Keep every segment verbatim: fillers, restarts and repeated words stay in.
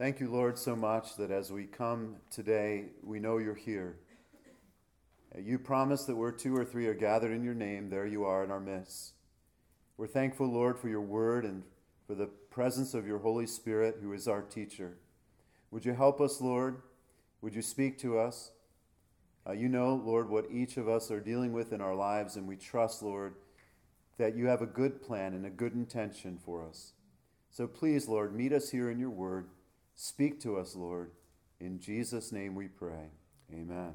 Thank you, Lord, so much that as we come today, we know you're here. You promise that where two or three are gathered in your name, there you are in our midst. We're thankful, Lord, for your word and for the presence of your Holy Spirit, who is our teacher. Would you help us, Lord? Would you speak to us? Uh, you know, Lord, what each of us are dealing with in our lives, and we trust, Lord, that you have a good plan and a good intention for us. So please, Lord, meet us here in your word. Speak to us, Lord. In Jesus' name we pray. Amen.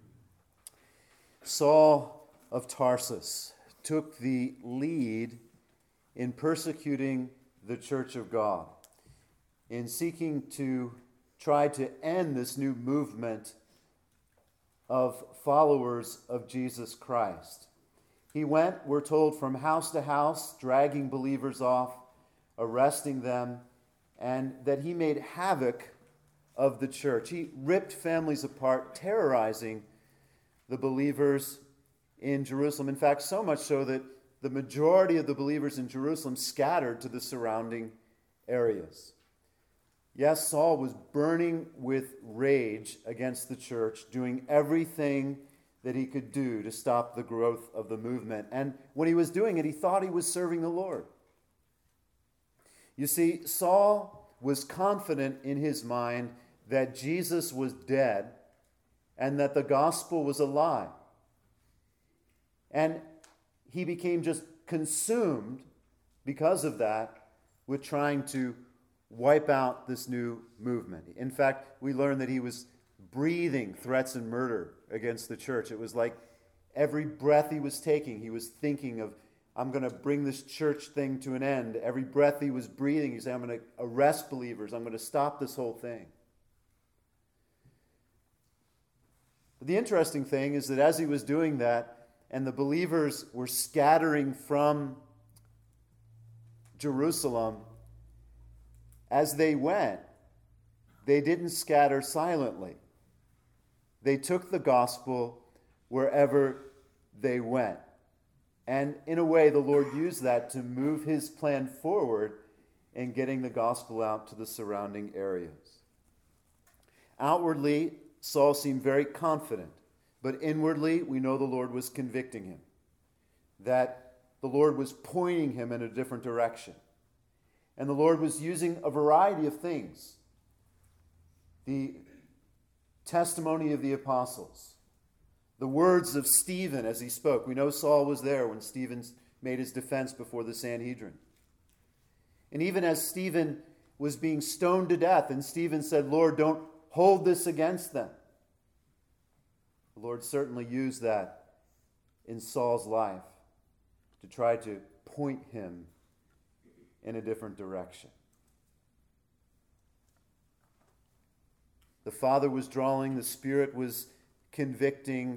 Saul of Tarsus took the lead in persecuting the church of God, in seeking to try to end this new movement of followers of Jesus Christ. He went, we're told, from house to house, dragging believers off, arresting them, and that he made havoc of the church. He ripped families apart, terrorizing the believers in Jerusalem. In fact, so much so that the majority of the believers in Jerusalem scattered to the surrounding areas. Yes, Saul was burning with rage against the church, doing everything that he could do to stop the growth of the movement. And when he was doing it, he thought he was serving the Lord. You see, Saul was confident in his mind that Jesus was dead and that the gospel was a lie. And he became just consumed because of that with trying to wipe out this new movement. In fact, we learn that he was breathing threats and murder against the church. It was like every breath he was taking, he was thinking of, I'm going to bring this church thing to an end. Every breath he was breathing, he said, I'm going to arrest believers. I'm going to stop this whole thing. But the interesting thing is that as he was doing that, and the believers were scattering from Jerusalem, as they went, they didn't scatter silently. They took the gospel wherever they went. And in a way, the Lord used that to move his plan forward in getting the gospel out to the surrounding areas. Outwardly, Saul seemed very confident, but inwardly, we know the Lord was convicting him, that the Lord was pointing him in a different direction. And the Lord was using a variety of things. The testimony of the apostles, the words of Stephen as he spoke. We know Saul was there when Stephen made his defense before the Sanhedrin. And even as Stephen was being stoned to death, and Stephen said, Lord, don't hold this against them. The Lord certainly used that in Saul's life to try to point him in a different direction. The Father was drawing, the Spirit was convicting,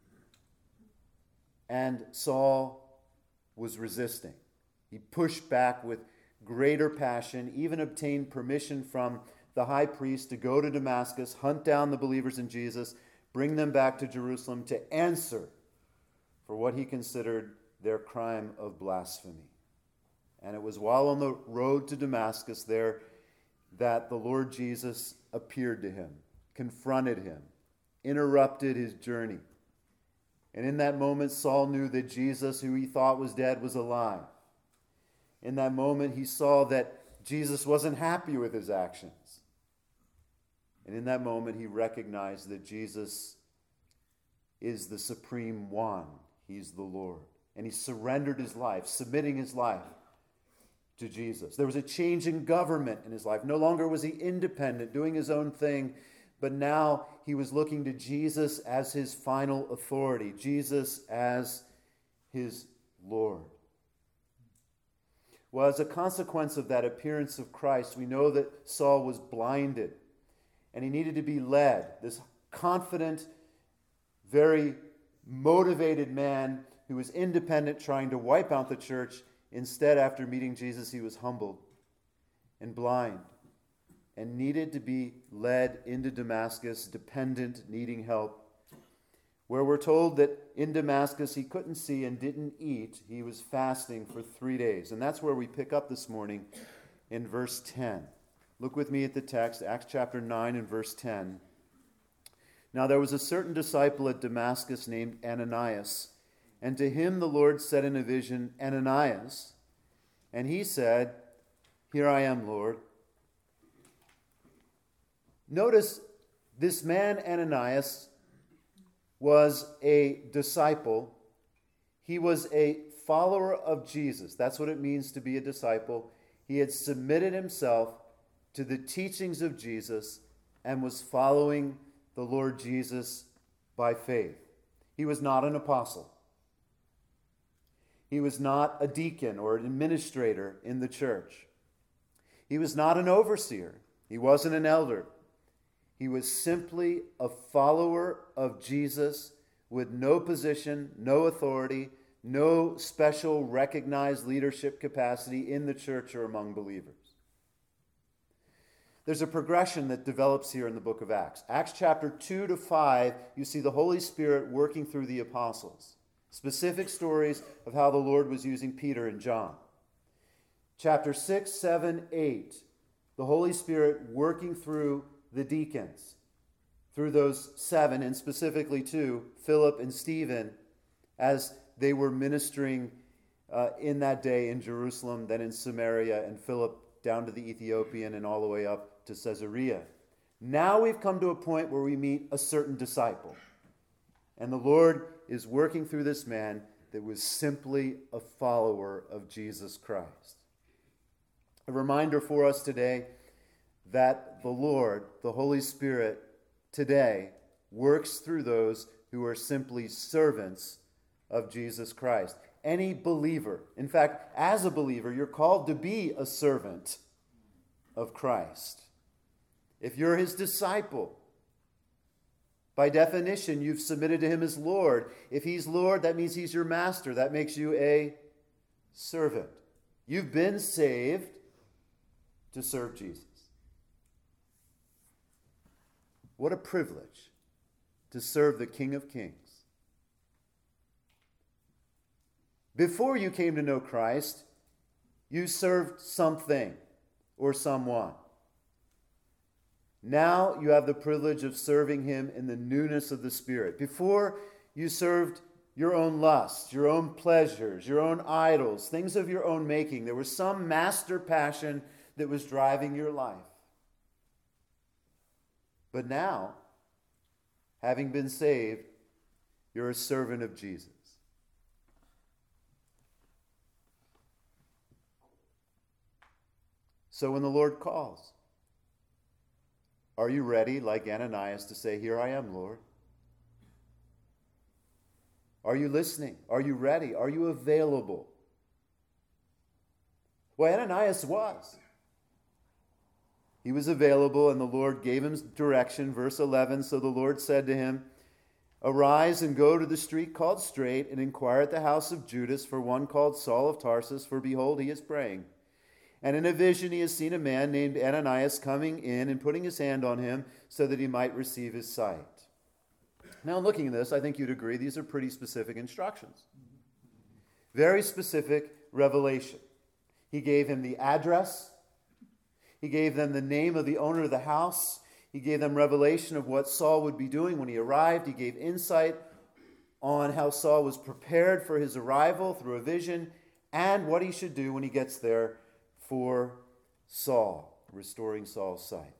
and Saul was resisting. He pushed back with greater passion, even obtained permission from the high priest to go to Damascus, hunt down the believers in Jesus, bring them back to Jerusalem to answer for what he considered their crime of blasphemy. And it was while on the road to Damascus there that the Lord Jesus appeared to him, confronted him, interrupted his journey. And in that moment, Saul knew that Jesus, who he thought was dead, was alive. In that moment, he saw that Jesus wasn't happy with his actions. And in that moment, he recognized that Jesus is the supreme one. He's the Lord. And he surrendered his life, submitting his life to Jesus. There was a change in government in his life. No longer was he independent, doing his own thing, but now he was looking to Jesus as his final authority, Jesus as his Lord. Well, as a consequence of that appearance of Christ, we know that Saul was blinded and he needed to be led. This confident, very motivated man who was independent, trying to wipe out the church. Instead, after meeting Jesus, he was humbled and blind and needed to be led into Damascus, dependent, needing help, where we're told that in Damascus he couldn't see and didn't eat. He was fasting for three days. And that's where we pick up this morning in verse ten. Look with me at the text, Acts chapter nine and verse ten. Now there was a certain disciple at Damascus named Ananias, and to him the Lord said in a vision, Ananias. And he said, Here I am, Lord. Notice this man Ananias was a disciple. He was a follower of Jesus. That's what it means to be a disciple. He had submitted himself to the teachings of Jesus and was following the Lord Jesus by faith. He was not an apostle. He was not a deacon or an administrator in the church. He was not an overseer. He wasn't an elder. He was simply a follower of Jesus with no position, no authority, no special recognized leadership capacity in the church or among believers. There's a progression that develops here in the book of Acts. Acts chapter two to five, you see the Holy Spirit working through the apostles. Specific stories of how the Lord was using Peter and John. Chapter six, seven, eight, the Holy Spirit working through the deacons, through those seven, and specifically two, Philip and Stephen, as they were ministering uh, in that day in Jerusalem, then in Samaria, and Philip down to the Ethiopian and all the way up to Caesarea. Now we've come to a point where we meet a certain disciple. And the Lord is working through this man that was simply a follower of Jesus Christ. A reminder for us today that the Lord, the Holy Spirit, today works through those who are simply servants of Jesus Christ. Any believer, in fact, as a believer, you're called to be a servant of Christ. If you're his disciple, by definition, you've submitted to him as Lord. If he's Lord, that means he's your master. That makes you a servant. You've been saved to serve Jesus. What a privilege to serve the King of Kings. Before you came to know Christ, you served something or someone. Now you have the privilege of serving him in the newness of the Spirit. Before, you served your own lusts, your own pleasures, your own idols, things of your own making. There was some master passion that was driving your life. But now, having been saved, you're a servant of Jesus. So when the Lord calls, are you ready, like Ananias, to say, Here I am, Lord? Are you listening? Are you ready? Are you available? Well, Ananias was. He was available, and the Lord gave him direction. Verse eleven, so the Lord said to him, Arise and go to the street called Straight, and inquire at the house of Judas for one called Saul of Tarsus, for behold, he is praying. And in a vision he has seen a man named Ananias coming in and putting his hand on him so that he might receive his sight. Now, looking at this, I think you'd agree these are pretty specific instructions. Very specific revelation. He gave him the address. He gave them the name of the owner of the house. He gave them revelation of what Saul would be doing when he arrived. He gave insight on how Saul was prepared for his arrival through a vision and what he should do when he gets there for Saul, restoring Saul's sight.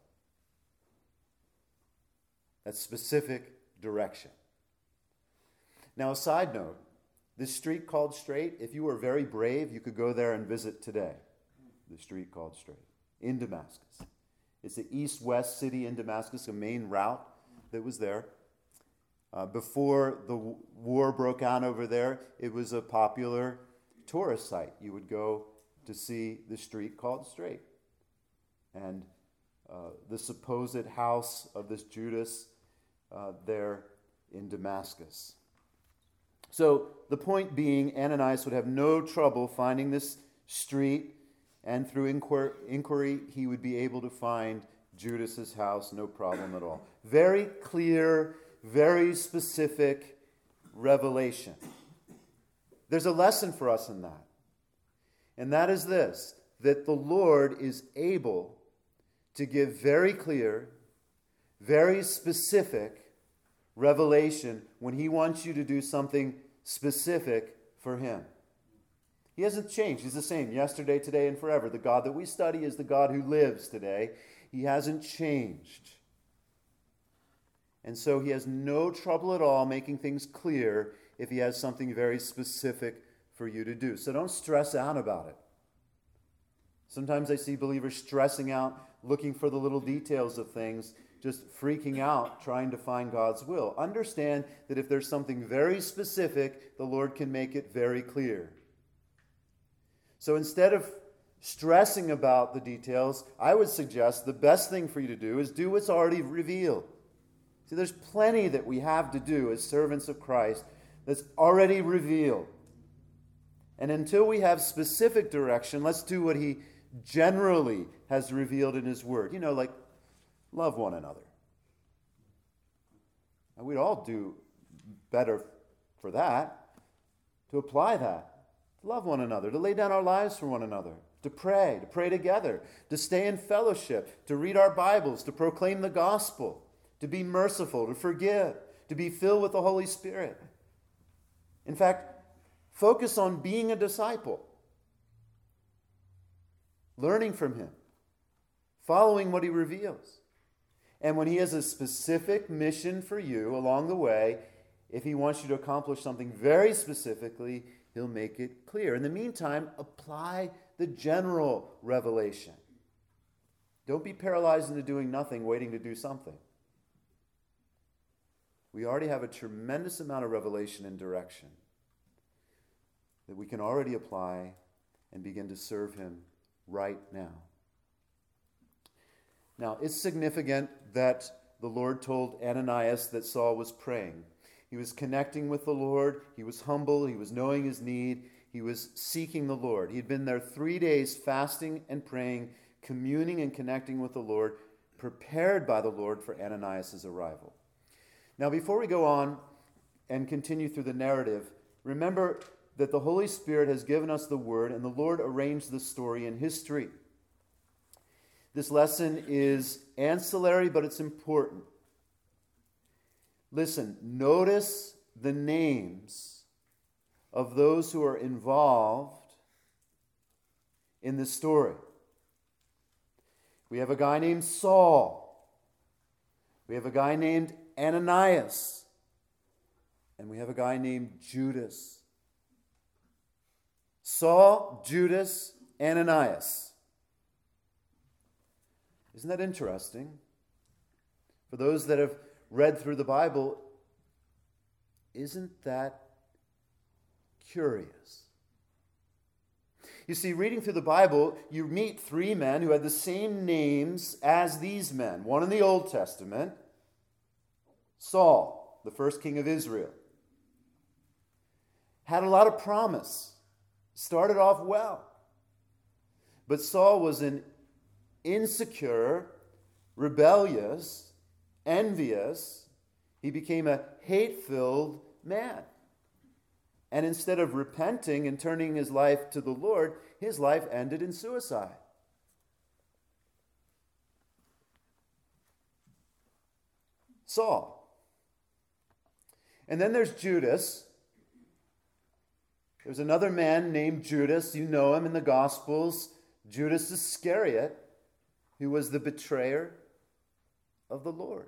That's specific direction. Now, a side note, this street called Straight, if you were very brave, you could go there and visit today. The street called Straight in Damascus. It's the east-west city in Damascus, a main route that was there. Uh, before the w- war broke out over there, it was a popular tourist site. You would go to see the street called Straight. And uh, the supposed house of this Judas uh, there in Damascus. So the point being, Ananias would have no trouble finding this street, and through inquir- inquiry, he would be able to find Judas's house, no problem at all. Very clear, very specific revelation. There's a lesson for us in that. And that is this, that the Lord is able to give very clear, very specific revelation when he wants you to do something specific for him. He hasn't changed. He's the same yesterday, today, and forever. The God that we study is the God who lives today. He hasn't changed. And so he has no trouble at all making things clear if he has something very specific for you to do. So don't stress out about it. Sometimes I see believers stressing out, looking for the little details of things, just freaking out, trying to find God's will. Understand that if there's something very specific, the Lord can make it very clear. So instead of stressing about the details, I would suggest the best thing for you to do is do what's already revealed. See, there's plenty that we have to do as servants of Christ that's already revealed. And until we have specific direction, let's do what he generally has revealed in his word. You know, like love one another. And we'd all do better for that, to apply that. To love one another, to lay down our lives for one another, to pray, to pray together, to stay in fellowship, to read our Bibles, to proclaim the gospel, to be merciful, to forgive, to be filled with the Holy Spirit. In fact, focus on being a disciple, learning from him, following what he reveals. And when he has a specific mission for you along the way, if he wants you to accomplish something very specifically, he'll make it clear. In the meantime, apply the general revelation. Don't be paralyzed into doing nothing, waiting to do something. We already have a tremendous amount of revelation and direction that we can already apply and begin to serve him right now. Now, it's significant that the Lord told Ananias that Saul was praying. He was connecting with the Lord. He was humble. He was knowing his need. He was seeking the Lord. He had been there three days fasting and praying, communing and connecting with the Lord, prepared by the Lord for Ananias' arrival. Now, before we go on and continue through the narrative, remember that the Holy Spirit has given us the Word, and the Lord arranged the story in history. This lesson is ancillary, but it's important. Listen, notice the names of those who are involved in this story. We have a guy named Saul. We have a guy named Ananias. And we have a guy named Judas. Saul, Judas, Ananias. Isn't that interesting? For those that have read through the Bible, isn't that curious? You see, reading through the Bible, you meet three men who had the same names as these men. One in the Old Testament, Saul, the first king of Israel. Had a lot of promise. Started off well. But Saul was an insecure, rebellious, envious. He became a hate-filled man. And instead of repenting and turning his life to the Lord, his life ended in suicide. Saul. And then there's Judas. There's another man named Judas. You know him in the Gospels. Judas Iscariot, who was the betrayer of the Lord,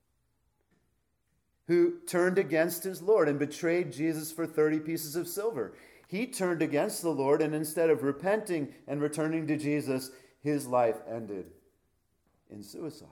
who turned against his Lord and betrayed Jesus for thirty pieces of silver. He turned against the Lord, and instead of repenting and returning to Jesus, his life ended in suicide.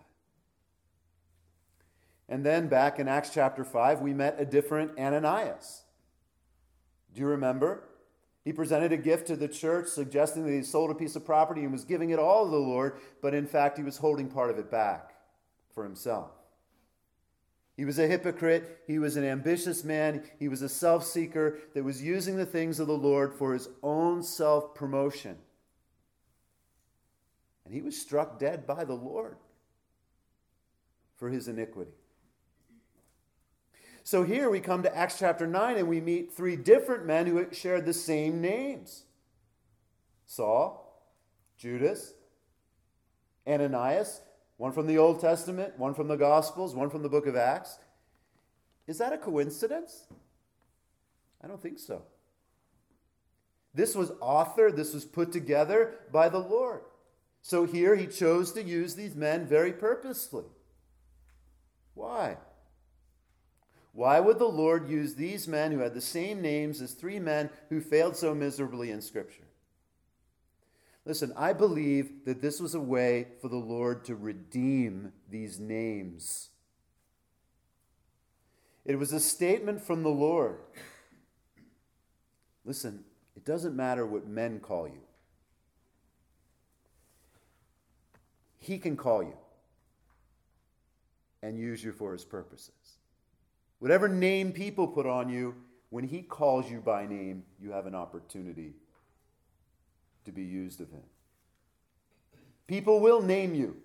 And then back in Acts chapter five, we met a different Ananias. Do you remember? He presented a gift to the church, suggesting that he sold a piece of property and was giving it all to the Lord, but in fact he was holding part of it back for himself. He was a hypocrite. He was an ambitious man. He was a self-seeker that was using the things of the Lord for his own self-promotion. And he was struck dead by the Lord for his iniquity. So here we come to Acts chapter nine, and we meet three different men who shared the same names. Saul, Judas, Ananias, one from the Old Testament, one from the Gospels, one from the book of Acts. Is that a coincidence? I don't think so. This was authored, this was put together by the Lord. So here he chose to use these men very purposely. Why? Why would the Lord use these men who had the same names as three men who failed so miserably in Scripture? Listen, I believe that this was a way for the Lord to redeem these names. It was a statement from the Lord. Listen, it doesn't matter what men call you. He can call you and use you for his purposes. Whatever name people put on you, when he calls you by name, you have an opportunity to be used of him. People will name you,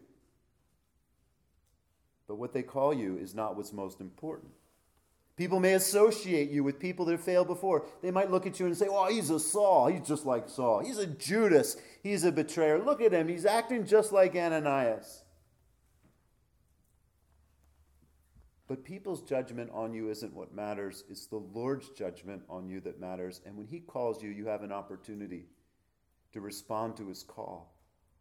but what they call you is not what's most important. People may associate you with people that have failed before. They might look at you and say, oh, he's a Saul. He's just like Saul. He's a Judas. He's a betrayer. Look at him. He's acting just like Ananias. But people's judgment on you isn't what matters. It's the Lord's judgment on you that matters. And when he calls you, you have an opportunity to respond to his call.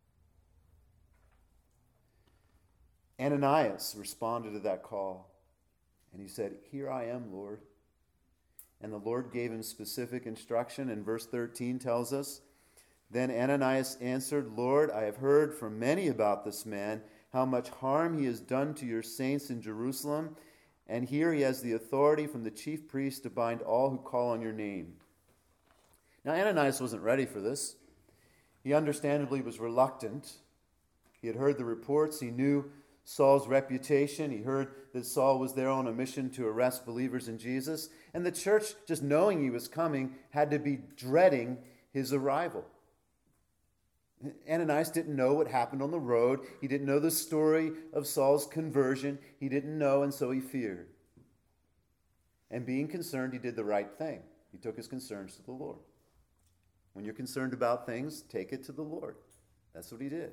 Ananias responded to that call. And he said, here I am, Lord. And the Lord gave him specific instruction. And verse thirteen tells us, then Ananias answered, Lord, I have heard from many about this man, how much harm he has done to your saints in Jerusalem. And here he has the authority from the chief priest to bind all who call on your name. Now, Ananias wasn't ready for this. He understandably was reluctant. He had heard the reports. He knew Saul's reputation. He heard that Saul was there on a mission to arrest believers in Jesus. And the church, just knowing he was coming, had to be dreading his arrival. Ananias didn't know what happened on the road. He didn't know the story of Saul's conversion. He didn't know, and so he feared. And being concerned, he did the right thing. He took his concerns to the Lord. When you're concerned about things, take it to the Lord. That's what he did.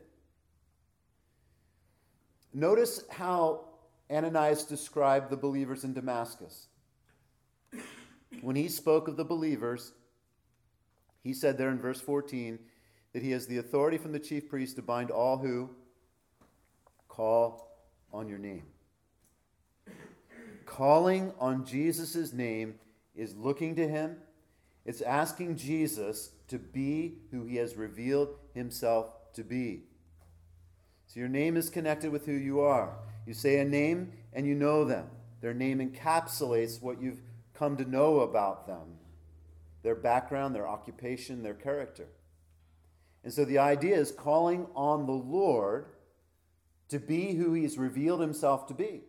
Notice how Ananias described the believers in Damascus. When he spoke of the believers, he said there in verse fourteen that he has the authority from the chief priest to bind all who call on your name. Calling on Jesus' name is looking to him. It's asking Jesus to be who he has revealed himself to be. So your name is connected with who you are. You say a name and you know them. Their name encapsulates what you've come to know about them. Their background, their occupation, their character. And so the idea is calling on the Lord to be who he has revealed himself to be.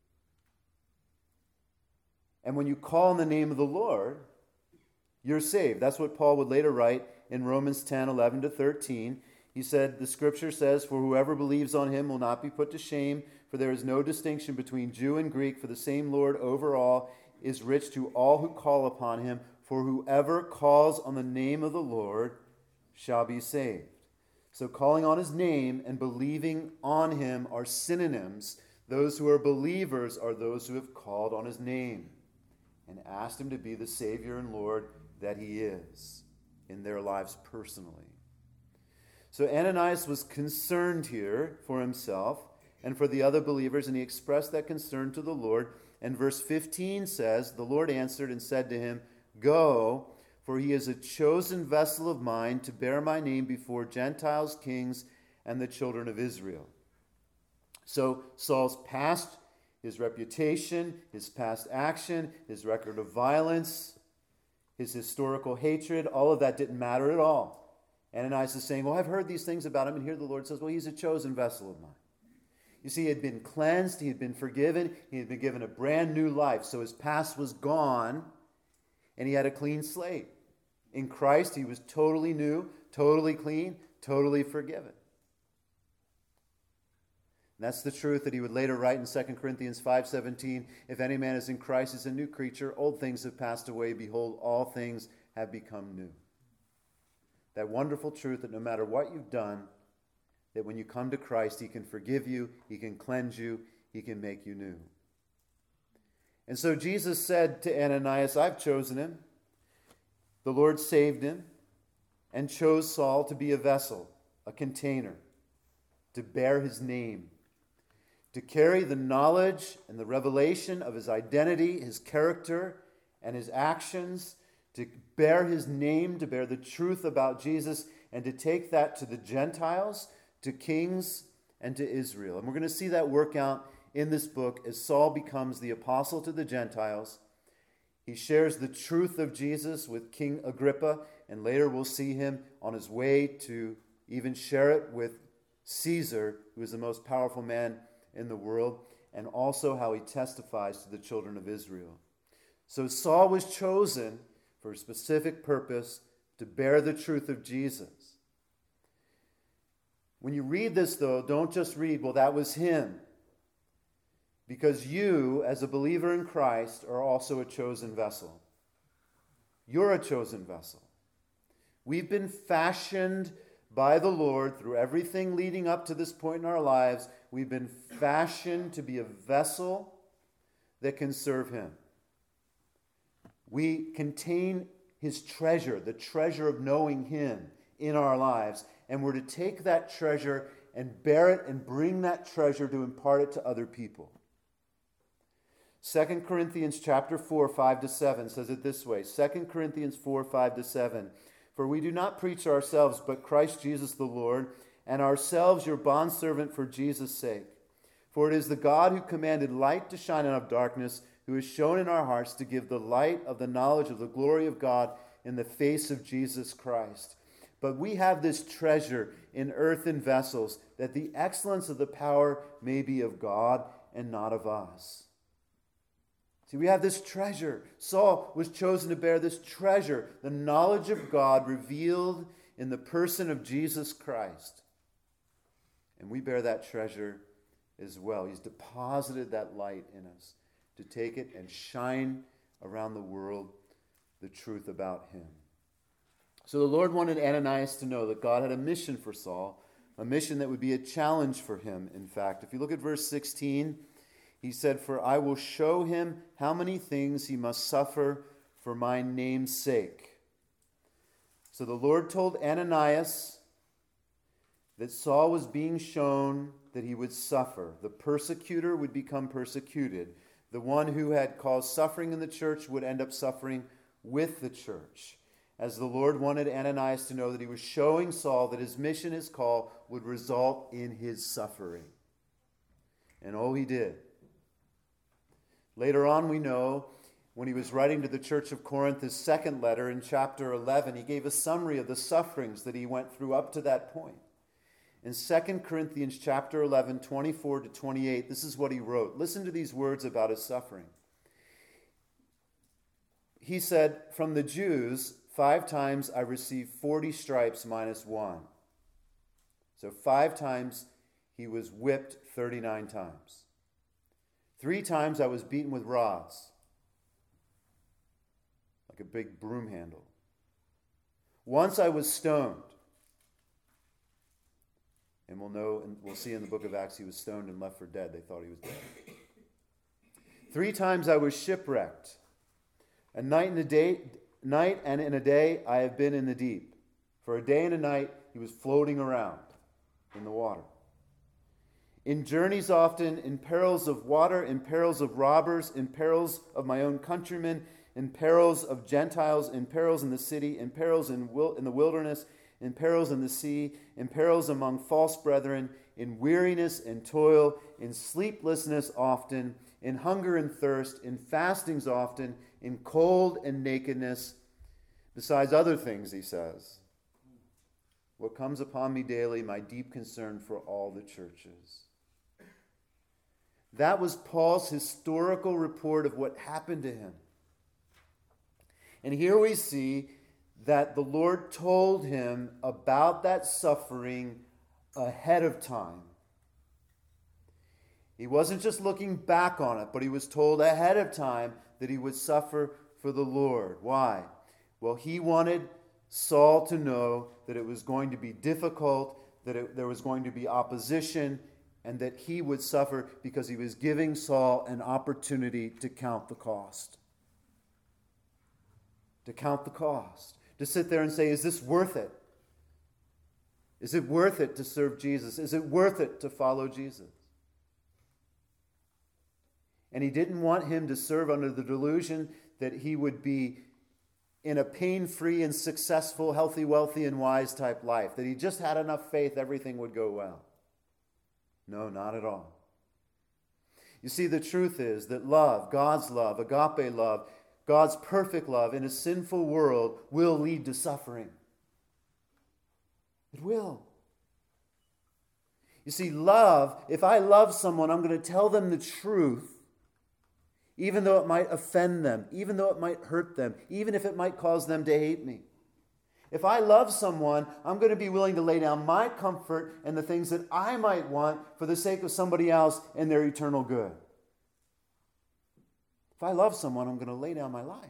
And when you call on the name of the Lord, you're saved. That's what Paul would later write in Romans ten, eleven to thirteen. He said, the scripture says, for whoever believes on him will not be put to shame, for there is no distinction between Jew and Greek, for the same Lord over all is rich to all who call upon him, for whoever calls on the name of the Lord shall be saved. So calling on his name and believing on him are synonyms. Those who are believers are those who have called on his name and asked him to be the Savior and Lord that he is in their lives personally. So Ananias was concerned here for himself and for the other believers, and he expressed that concern to the Lord. And verse fifteen says, the Lord answered and said to him, go, for he is a chosen vessel of mine to bear my name before Gentiles, kings, and the children of Israel. So Saul's past, his reputation, his past action, his record of violence, his historical hatred, all of that didn't matter at all. Ananias is saying, well, I've heard these things about him. And here the Lord says, well, he's a chosen vessel of mine. You see, he had been cleansed. He had been forgiven. He had been given a brand new life. So his past was gone, and he had a clean slate. In Christ, he was totally new, totally clean, totally forgiven. And that's the truth that he would later write in Second Corinthians five seventeen. If any man is in Christ, he is a new creature. Old things have passed away. Behold, all things have become new. That wonderful truth that no matter what you've done, that when you come to Christ, he can forgive you, he can cleanse you, he can make you new. And so Jesus said to Ananias, I've chosen him. The Lord saved him and chose Saul to be a vessel, a container, to bear his name, to carry the knowledge and the revelation of his identity, his character, and his actions, to bear his name, to bear the truth about Jesus, and to take that to the Gentiles, to kings, and to Israel. And we're going to see that work out in this book as Saul becomes the apostle to the Gentiles. He shares the truth of Jesus with King Agrippa, and later we'll see him on his way to even share it with Caesar, who is the most powerful man in the world, and also how he testifies to the children of Israel. So Saul was chosen for a specific purpose, to bear the truth of Jesus. When you read this, though, don't just read, well, that was him. Because you, as a believer in Christ, are also a chosen vessel. You're a chosen vessel. We've been fashioned by the Lord through everything leading up to this point in our lives. We've been fashioned to be a vessel that can serve him. We contain his treasure, the treasure of knowing him in our lives. And we're to take that treasure and bear it and bring that treasure to impart it to other people. Second Corinthians chapter four, five to seven says it this way. Second Corinthians four, five to seven. For we do not preach ourselves, but Christ Jesus the Lord, and ourselves your bondservant for Jesus' sake. For it is the God who commanded light to shine out of darkness, who has shown in our hearts to give the light of the knowledge of the glory of God in the face of Jesus Christ. But we have this treasure in earthen vessels, that the excellence of the power may be of God and not of us. See, we have this treasure. Saul was chosen to bear this treasure, the knowledge of God revealed in the person of Jesus Christ. And we bear that treasure as well. He's deposited that light in us to take it and shine around the world the truth about him. So the Lord wanted Ananias to know that God had a mission for Saul, a mission that would be a challenge for him, in fact. If you look at verse sixteen, he said, For I will show him how many things he must suffer for my name's sake. So the Lord told Ananias that Saul was being shown that he would suffer. The persecutor would become persecuted. The one who had caused suffering in the church would end up suffering with the church. As the Lord wanted Ananias to know that he was showing Saul that his mission, his call, would result in his suffering. And oh, he did. Later on, we know, when he was writing to the church of Corinth, his second letter in chapter eleven, he gave a summary of the sufferings that he went through up to that point. In Second Corinthians chapter eleven, twenty-four to twenty-eight, this is what he wrote. Listen to these words about his suffering. He said, From the Jews, five times I received forty stripes minus one. So five times he was whipped thirty-nine times. Three times I was beaten with rods, like a big broom handle. Once I was stoned. And we'll know, and we'll see in the book of Acts, he was stoned and left for dead. They thought he was dead. Three times I was shipwrecked. A night and a day, night and in a day I have been in the deep. For a day and a night he was floating around in the water. In journeys often, in perils of water, in perils of robbers, in perils of my own countrymen, in perils of Gentiles, in perils in the city, in perils in, wil- in the wilderness, in perils in the sea, in perils among false brethren, in weariness and toil, in sleeplessness often, in hunger and thirst, in fastings often, in cold and nakedness, besides other things, he says. What comes upon me daily, my deep concern for all the churches. That was Paul's historical report of what happened to him. And here we see that the Lord told him about that suffering ahead of time. He wasn't just looking back on it, but he was told ahead of time that he would suffer for the Lord. Why? Well, he wanted Saul to know that it was going to be difficult, that it, there was going to be opposition and that he would suffer because he was giving Saul an opportunity to count the cost. To count the cost. To sit there and say, is this worth it? Is it worth it to serve Jesus? Is it worth it to follow Jesus? And he didn't want him to serve under the delusion that he would be in a pain-free and successful, healthy, wealthy, and wise type life. That he just had enough faith, everything would go well. No, not at all. You see, the truth is that love, God's love, agape love, God's perfect love in a sinful world will lead to suffering. It will. You see, love, if I love someone, I'm going to tell them the truth, even though it might offend them, even though it might hurt them, even if it might cause them to hate me. If I love someone, I'm going to be willing to lay down my comfort and the things that I might want for the sake of somebody else and their eternal good. If I love someone, I'm going to lay down my life.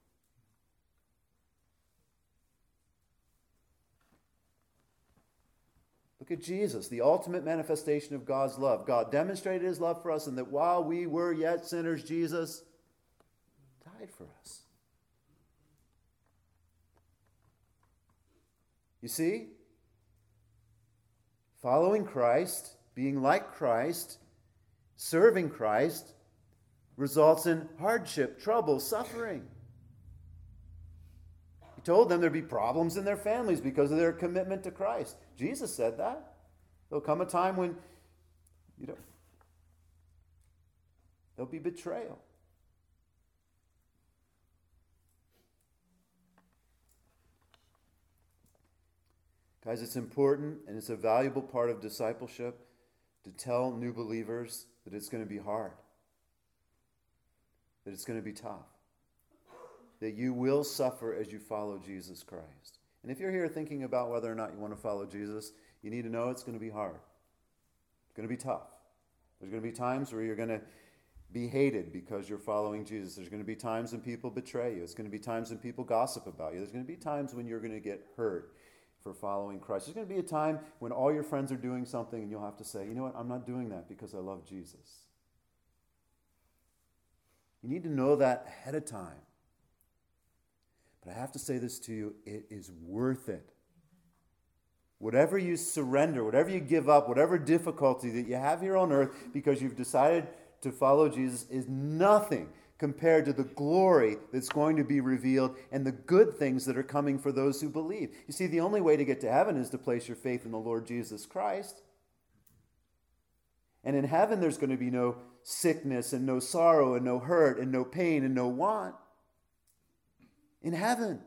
Look at Jesus, the ultimate manifestation of God's love. God demonstrated his love for us, and that while we were yet sinners, Jesus died for us. You see, following Christ, being like Christ, serving Christ, results in hardship, trouble, suffering. He told them there'd be problems in their families because of their commitment to Christ. Jesus said that. There'll come a time when, you know, there'll be betrayal. Guys, it's important and it's a valuable part of discipleship to tell new believers that it's going to be hard, that it's going to be tough, that you will suffer as you follow Jesus Christ. And if you're here thinking about whether or not you want to follow Jesus, you need to know it's going to be hard. It's going to be tough. There's going to be times where you're going to be hated because you're following Jesus. There's going to be times when people betray you. There's going to be times when people gossip about you. There's going to be times when you're going to get hurt for following Christ. There's going to be a time when all your friends are doing something and you'll have to say, you know what, I'm not doing that because I love Jesus. You need to know that ahead of time. But I have to say this to you, it is worth it. Whatever you surrender, whatever you give up, whatever difficulty that you have here on earth because you've decided to follow Jesus is nothing compared to the glory that's going to be revealed and the good things that are coming for those who believe. You see, the only way to get to heaven is to place your faith in the Lord Jesus Christ. And in heaven, there's going to be no sickness and no sorrow and no hurt and no pain and no want. In heaven.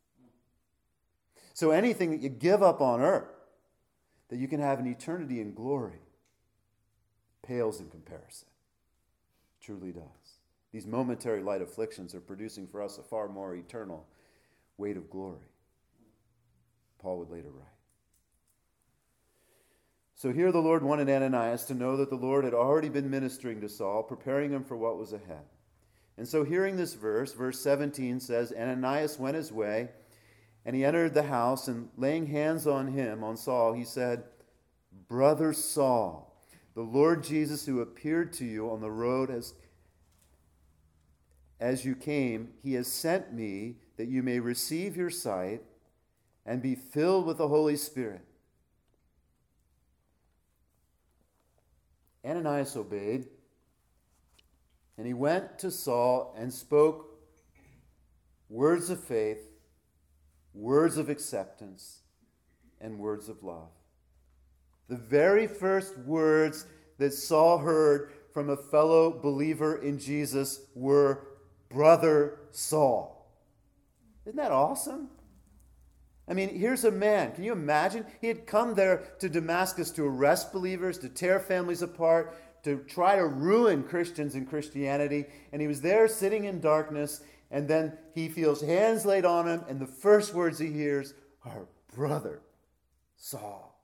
So anything that you give up on earth that you can have an eternity in glory pales in comparison. It truly does. These momentary light afflictions are producing for us a far more eternal weight of glory. Paul would later write. So here the Lord wanted Ananias to know that the Lord had already been ministering to Saul, preparing him for what was ahead. And so hearing this verse, verse seventeen says, Ananias went his way, and he entered the house, and laying hands on him, on Saul, he said, Brother Saul, the Lord Jesus who appeared to you on the road as As you came, he has sent me that you may receive your sight and be filled with the Holy Spirit. Ananias obeyed, and he went to Saul and spoke words of faith, words of acceptance, and words of love. The very first words that Saul heard from a fellow believer in Jesus were, Brother Saul. Isn't that awesome? I mean, here's a man. Can you imagine? He had come there to Damascus to arrest believers, to tear families apart, to try to ruin Christians and Christianity. And he was there sitting in darkness, and then he feels hands laid on him, and the first words he hears are, Brother Saul.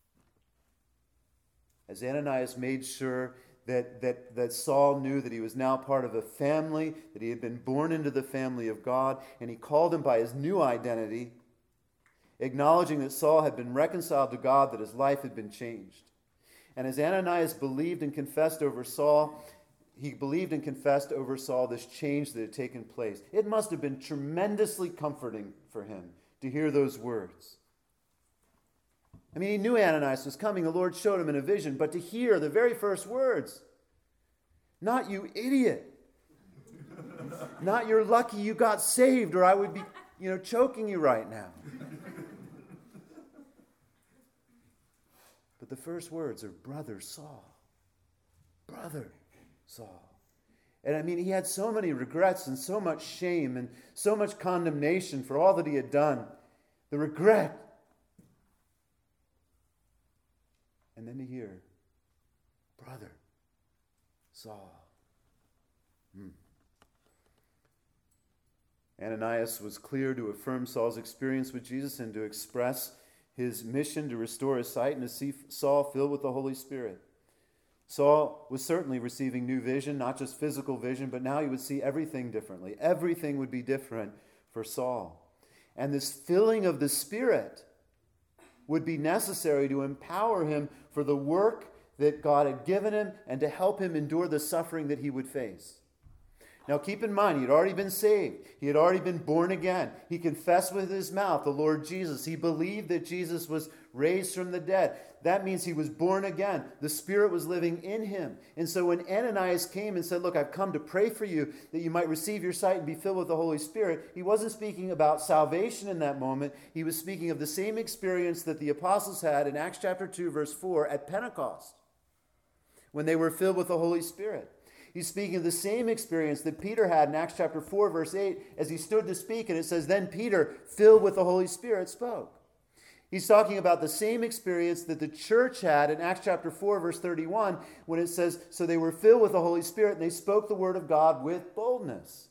As Ananias made sure That, that, that Saul knew that he was now part of a family, that he had been born into the family of God, and he called him by his new identity. acknowledging that Saul had been reconciled to God, that his life had been changed. And as Ananias believed and confessed over Saul, he believed and confessed over Saul this change that had taken place. It must have been tremendously comforting for him to hear those words. I mean, he knew Ananias was coming. The Lord showed him in a vision. But to hear the very first words, not you idiot. Not you're lucky you got saved, or I would be, you know, choking you right now. But the first words are, brother Saul. Brother Saul. And I mean, he had so many regrets and so much shame and so much condemnation for all that he had done. The regret. And then to hear, brother Saul. Hmm. Ananias was clear to affirm Saul's experience with Jesus and to express his mission to restore his sight and to see Saul filled with the Holy Spirit. Saul was certainly receiving new vision, not just physical vision, but now he would see everything differently. Everything would be different for Saul. And this filling of the Spirit would be necessary to empower him for the work that God had given him and to help him endure the suffering that he would face. Now keep in mind, he had already been saved. He had already been born again. He confessed with his mouth the Lord Jesus. He believed that Jesus was raised from the dead. That means he was born again. The Spirit was living in him. And so when Ananias came and said, look, I've come to pray for you that you might receive your sight and be filled with the Holy Spirit, he wasn't speaking about salvation in that moment. He was speaking of the same experience that the apostles had in Acts chapter two, verse four at Pentecost, when they were filled with the Holy Spirit. He's speaking of the same experience that Peter had in Acts chapter four, verse eight, as he stood to speak, and it says, then Peter, filled with the Holy Spirit, spoke. He's talking about the same experience that the church had in Acts chapter four, verse thirty-one, when it says, so they were filled with the Holy Spirit, and they spoke the word of God with boldness.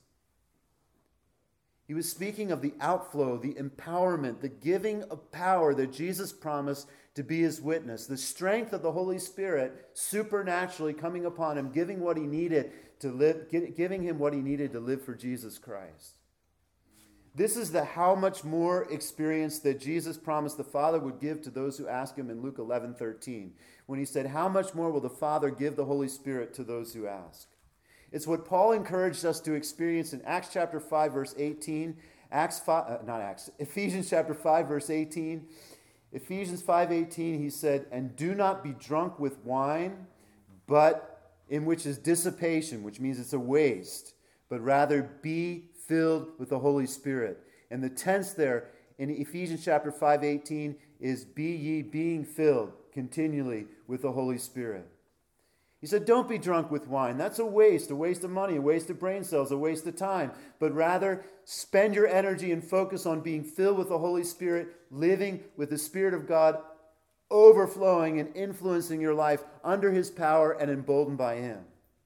He was speaking of the outflow, the empowerment, the giving of power that Jesus promised to be his witness, the strength of the Holy Spirit supernaturally coming upon him, giving what he needed to live, giving him what he needed to live for Jesus Christ. This is the how much more experience that Jesus promised the Father would give to those who ask him in Luke eleven thirteen, when he said, how much more will the Father give the Holy Spirit to those who ask? It's what Paul encouraged us to experience in Acts chapter five, verse eighteen, Acts five, uh, not Acts, Ephesians chapter five, verse eighteen. Ephesians five eighteen, he said, and do not be drunk with wine, but in which is dissipation, which means it's a waste, but rather be filled with the Holy Spirit. And the tense there in Ephesians chapter five eighteen is be ye being filled continually with the Holy Spirit. He said, don't be drunk with wine. That's a waste, a waste of money, a waste of brain cells, a waste of time. But rather, spend your energy and focus on being filled with the Holy Spirit, living with the Spirit of God overflowing and influencing your life under his power and emboldened by him.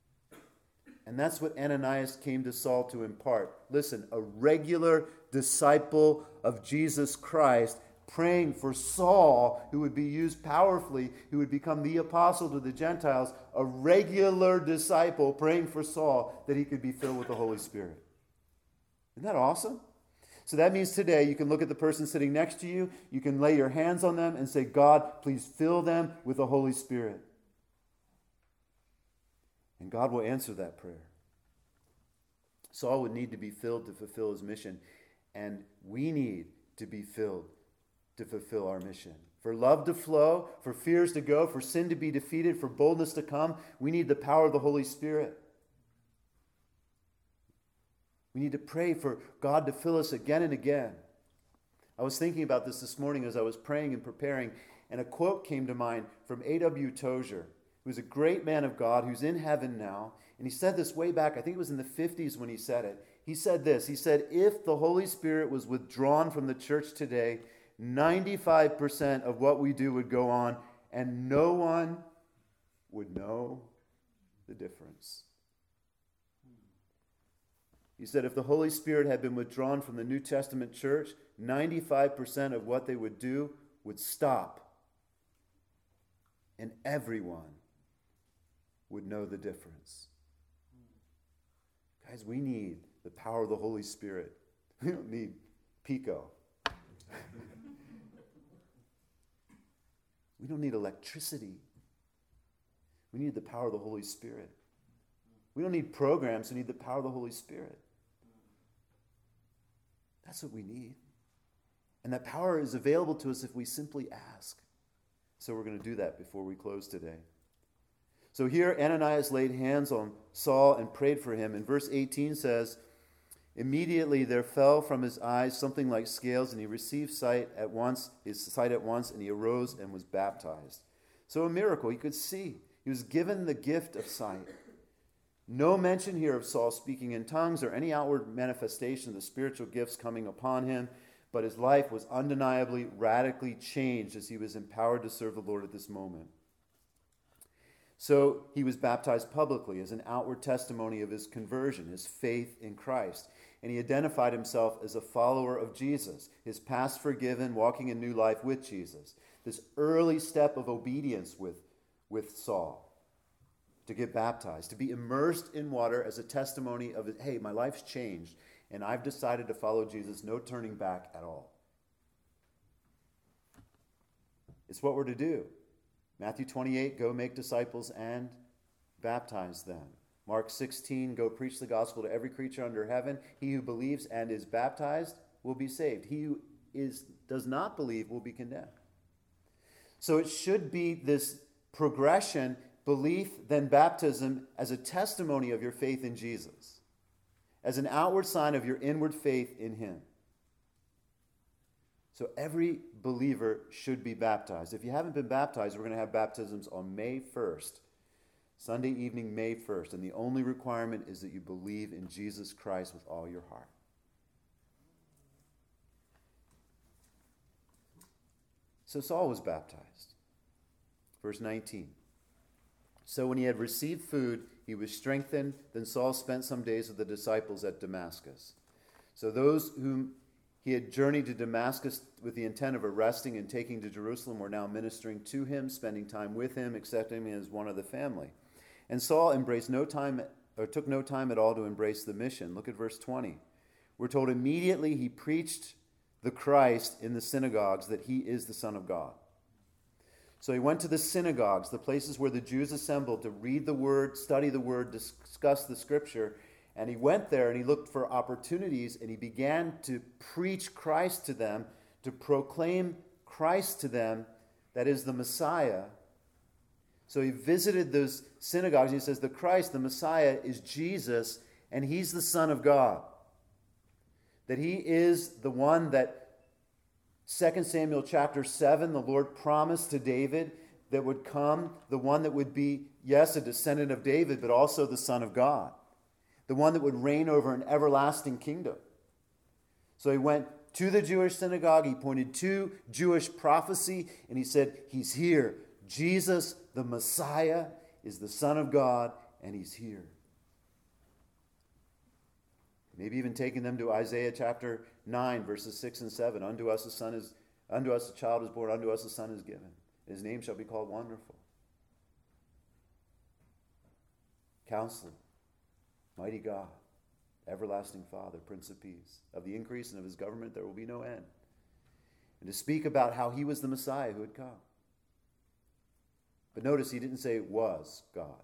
And that's what Ananias came to Saul to impart. Listen, a regular disciple of Jesus Christ praying for Saul, who would be used powerfully, who would become the apostle to the Gentiles, a regular disciple praying for Saul that he could be filled with the Holy Spirit. Isn't that awesome? So that means today you can look at the person sitting next to you, you can lay your hands on them and say, God, please fill them with the Holy Spirit. And God will answer that prayer. Saul would need to be filled to fulfill his mission, and we need to be filled to fulfill our mission. For love to flow, for fears to go, for sin to be defeated, for boldness to come, we need the power of the Holy Spirit. We need to pray for God to fill us again and again. I was thinking about this this morning as I was praying and preparing, and a quote came to mind from A W Tozer, who's a great man of God who's in heaven now. And he said this way back, I think it was in the fifties when he said it. He said this, he said, if the Holy Spirit was withdrawn from the church today, ninety-five percent of what we do would go on, and no one would know the difference. He said if the Holy Spirit had been withdrawn from the New Testament church, ninety-five percent of what they would do would stop, and everyone would know the difference. Guys, we need the power of the Holy Spirit. We don't need Pico. We don't need electricity. We need the power of the Holy Spirit. We don't need programs. We need the power of the Holy Spirit. That's what we need. And that power is available to us if we simply ask. So we're going to do that before we close today. So here Ananias laid hands on Saul and prayed for him. And verse eighteen says, immediately there fell from his eyes something like scales, and he received sight at once, his sight at once, and he arose and was baptized. So a miracle, he could see. He was given the gift of sight. No mention here of Saul speaking in tongues or any outward manifestation of the spiritual gifts coming upon him, but his life was undeniably radically changed as he was empowered to serve the Lord at this moment. So he was baptized publicly as an outward testimony of his conversion, his faith in Christ. And he identified himself as a follower of Jesus, his past forgiven, walking in new life with Jesus. This early step of obedience with, with Saul, to get baptized, to be immersed in water as a testimony of, hey, my life's changed, and I've decided to follow Jesus, no turning back at all. It's what we're to do. Matthew twenty-eight, go make disciples and baptize them. Mark sixteen, go preach the gospel to every creature under heaven. He who believes and is baptized will be saved. He who is, does not believe will be condemned. So it should be this progression, belief, then baptism, as a testimony of your faith in Jesus, as an outward sign of your inward faith in him. So every believer should be baptized. If you haven't been baptized, we're going to have baptisms on May first, Sunday evening, May first. And the only requirement is that you believe in Jesus Christ with all your heart. So Saul was baptized. Verse nineteen. So when he had received food, he was strengthened. Then Saul spent some days with the disciples at Damascus. So those whom he had journeyed to Damascus with the intent of arresting and taking to Jerusalem were now ministering to him, spending time with him, accepting him as one of the family. And Saul embraced no time, or took no time at all to embrace the mission. Look at verse twenty. We're told immediately he preached the Christ in the synagogues, that he is the Son of God. So he went to the synagogues, the places where the Jews assembled to read the word, study the word, discuss the scripture. And he went there and he looked for opportunities and he began to preach Christ to them, to proclaim Christ to them, that is the Messiah. So he visited those synagogues and he says, the Christ, the Messiah, is Jesus, and he's the Son of God. That he is the one that Second Samuel chapter seven, the Lord promised to David that would come, the one that would be, yes, a descendant of David, but also the Son of God. The one that would reign over an everlasting kingdom. So he went to the Jewish synagogue, he pointed to Jewish prophecy, and he said, he's here. Jesus, the Messiah, is the Son of God, and he's here. Maybe even taking them to Isaiah chapter nine, verses six and seven. Unto us a son is, unto us a child is born, unto us a son is given. His name shall be called Wonderful, Counselor, Mighty God, Everlasting Father, Prince of Peace. Of the increase and of his government there will be no end. And to speak about how he was the Messiah who had come. But notice he didn't say was God.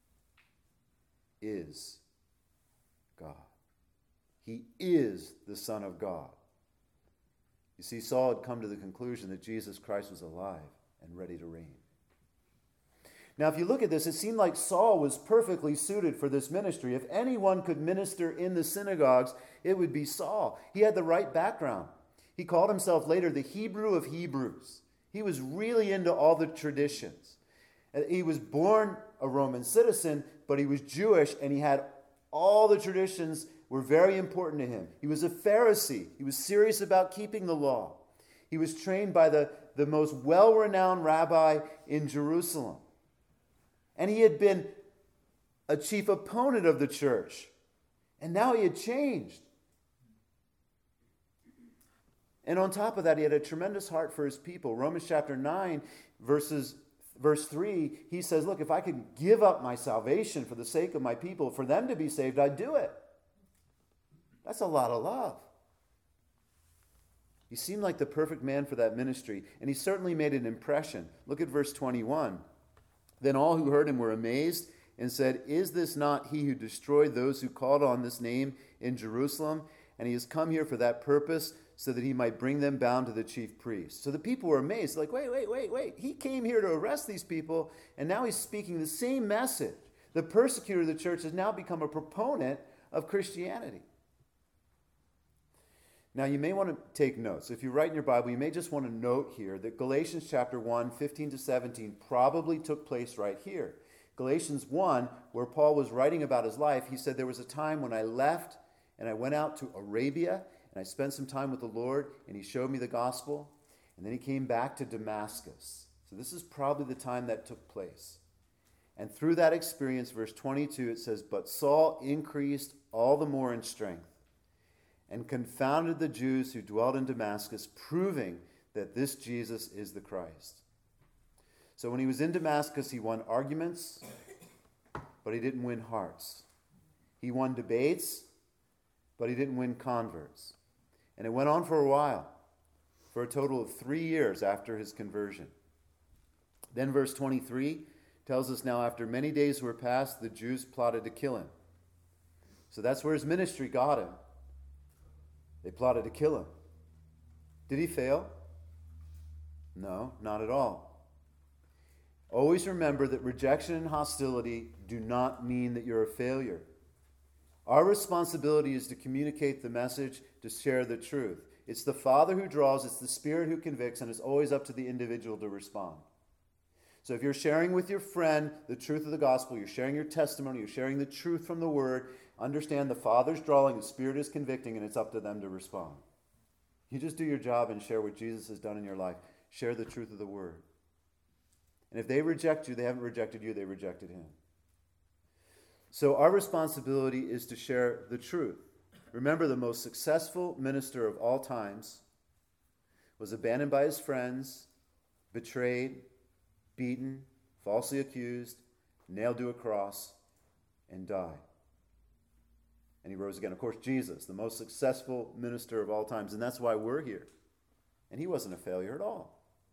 Is God. He is the Son of God. You see, Saul had come to the conclusion that Jesus Christ was alive and ready to reign. Now, if you look at this, it seemed like Saul was perfectly suited for this ministry. If anyone could minister in the synagogues, it would be Saul. He had the right background. He called himself later the Hebrew of Hebrews. He was really into all the traditions. He was born a Roman citizen, but he was Jewish, and he had all the traditions were very important to him. He was a Pharisee. He was serious about keeping the law. He was trained by the, the most well-renowned rabbi in Jerusalem. And he had been a chief opponent of the church. And now he had changed. And on top of that, he had a tremendous heart for his people. Romans chapter nine, verses, verse three, he says, look, if I could give up my salvation for the sake of my people, for them to be saved, I'd do it. That's a lot of love. He seemed like the perfect man for that ministry, and he certainly made an impression. Look at verse twenty-one. Then all who heard him were amazed and said, "Is this not he who destroyed those who called on this name in Jerusalem? And he has come here for that purpose, so that he might bring them bound to the chief priests." So the people were amazed, like, wait, wait, wait, wait. He came here to arrest these people, and now he's speaking the same message. The persecutor of the church has now become a proponent of Christianity. Now, you may want to take notes. If you write in your Bible, you may just want to note here that Galatians chapter one, fifteen to seventeen probably took place right here. Galatians one, where Paul was writing about his life, he said, "There was a time when I left and I went out to Arabia and I spent some time with the Lord and he showed me the gospel. And then he came back to Damascus." So this is probably the time that took place. And through that experience, verse twenty-two, it says, "But Saul increased all the more in strength and confounded the Jews who dwelt in Damascus, proving that this Jesus is the Christ." So when he was in Damascus, he won arguments, but he didn't win hearts. He won debates, but he didn't win converts. And it went on for a while, for a total of three years after his conversion. Then verse twenty-three tells us, "Now after many days were passed, the Jews plotted to kill him." So that's where his ministry got him. They plotted to kill him. Did he fail? No, not at all. Always remember that rejection and hostility do not mean that you're a failure. Our responsibility is to communicate the message, to share the truth. It's the Father who draws, it's the Spirit who convicts, and it's always up to the individual to respond. So if you're sharing with your friend the truth of the gospel, you're sharing your testimony, you're sharing the truth from the Word, understand the Father's drawing, the Spirit is convicting, and it's up to them to respond. You just do your job and share what Jesus has done in your life. Share the truth of the Word. And if they reject you, they haven't rejected you, they rejected him. So our responsibility is to share the truth. Remember, the most successful minister of all times was abandoned by his friends, betrayed, beaten, falsely accused, nailed to a cross, and died. And he rose again. Of course, Jesus, the most successful minister of all times, and that's why we're here. And he wasn't a failure at all.